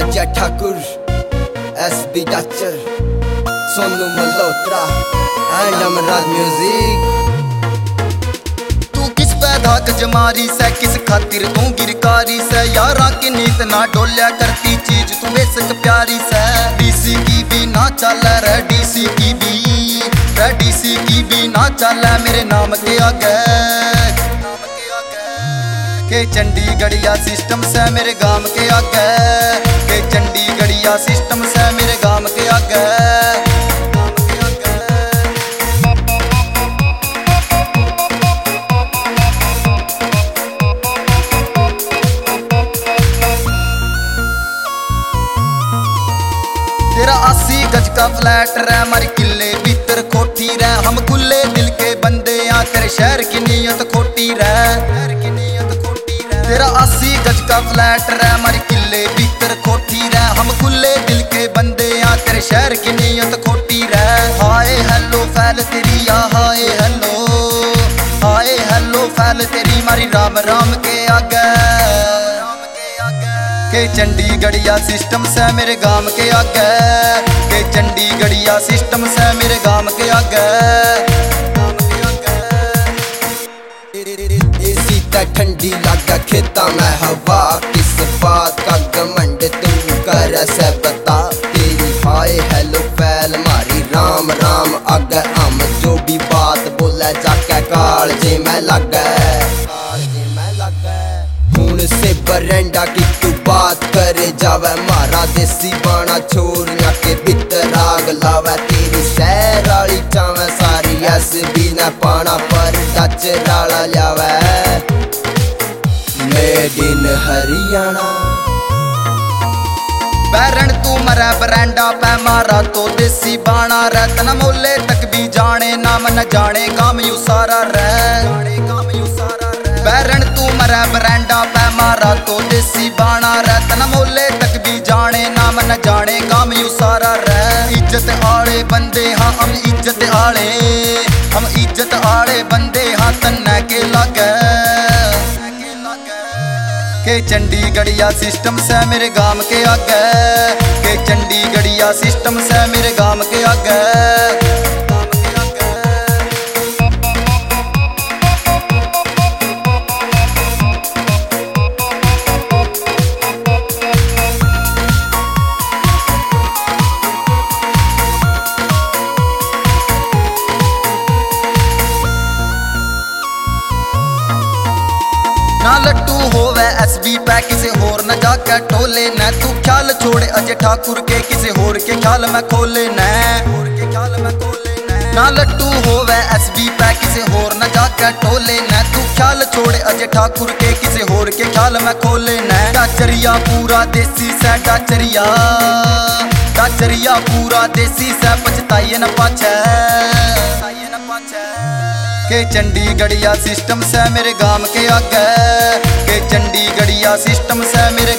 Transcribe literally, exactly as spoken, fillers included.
Ajay Thakur, S B Dachar, Sonu Malhotra and Amraj music. तू किस पैदा जमारी से, किस खातिर तू गिरकारी से, यारा की नीत ना डोलिया करती चीज तू बेसक प्यारी से। डीसी की भी ना चल रे, डीसी की भी रे, डीसी की भी ना चल मेरे नाम के आगे के चंडीगढ़िया सिस्टम से मेरे गांव के आगे, के चंडीगढ़िया सिस्टम से मेरे गांव के आगे। तेरा अस्सी गज का फ्लैट रे, हमारी किले भीतर कोठी रे, हम खुले दिल के बंदे आ, तेरे शहर की नीयत खोटी रे। तेरा अस्सी गज का फ्लैट रे, हमारी किले भीतर कोठी रे, हम खुले दिल के बंदे आ, तेरे शहर की नीयत खोटी रे। हाय हेलो फैल तेरी या हाय हेलो, हाय हेलो फैल तेरी मारी राम राम के आगे, के चंडीगढ़िया सिस्टम से मेरे गांव के आगे, के चंडीगढ़िया सिस्टम से मेरे गांव के आगे। ठंडी लागा खेता में हवा, किस बात का घमंड तू कर से बता। तेरी हाय हेलो फैल मारी राम राम आगे, हम जो भी बात बोले जाके काल जे मैं लगे, हूं से बरंडा की तू बात करे जावे, मारा देसी बाना छोरिया के भीतर आग लावे। तेरी शहर वाली चावे सारी एस बी न पाना पर टच राला लावे, मेड इन हरियाणा। बैरण तू मरा बरंडा पे मारा तो देसी बाना रे, तना मोले तक भी जाने नाम न जाने काम यू सारा रे। बैरण तू मरा बरंडा पे मारा तो देसी बाना रे, तना मोले तक भी जाने नाम न जाने काम यू सारा रे। इज्जत आले बंदे हाँ हम इज्जत आले, हम इज्जत आले बंदे हाँ तन्ने के लगे, के चंडीगढ़िया सिस्टम से मेरे गांव के आगे, के चंडीगढ़िया सिस्टम से मेरे गांव के आगे। ना लट्टू होवे एस बी पे किसे होर न जाके टोले न, तू ख्याल छोड़े अजय ठाकुर के किसे होर के ख्याल में खोले न। ना लट्टू होवे एस बी पे किसे होर न जाके टोले न, तू ख्याल छोड़े अजय ठाकुर के किसे होर के ख्याल में खोले न। डाचरिया पूरा देसी से डाचरिया, डाचरिया पूरा देसी से पछताइए न पाछे, के चंडीगढ़िया सिस्टम से मेरे गांव के आगे, के चंडीगढ़िया सिस्टम से मेरे